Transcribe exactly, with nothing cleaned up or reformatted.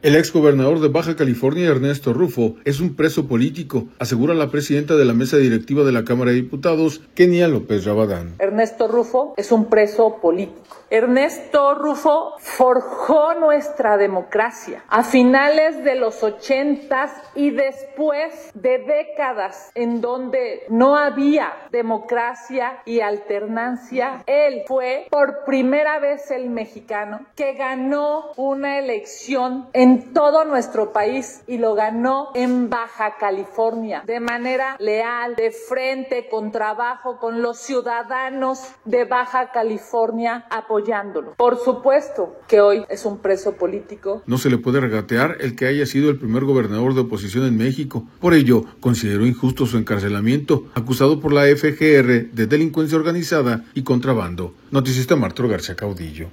El exgobernador de Baja California, Ernesto Rufo, es un preso político, asegura la presidenta de la mesa directiva de la Cámara de Diputados, Kenia López Rabadán. Ernesto Rufo es un preso político. Ernesto Rufo forjó nuestra democracia a finales de los ochentas y después de décadas en donde no había democracia y alternancia. Él fue por primera vez el mexicano que ganó una elección en todo nuestro país y lo ganó en Baja California de manera leal, de frente, con trabajo, con los ciudadanos de Baja California apoyándolo. Por supuesto que hoy es un preso político. No se le puede regatear el que haya sido el primer gobernador de oposición en México. Por ello, consideró injusto su encarcelamiento, acusado por la F G R de delincuencia organizada y contrabando. Noticista Martro García Caudillo.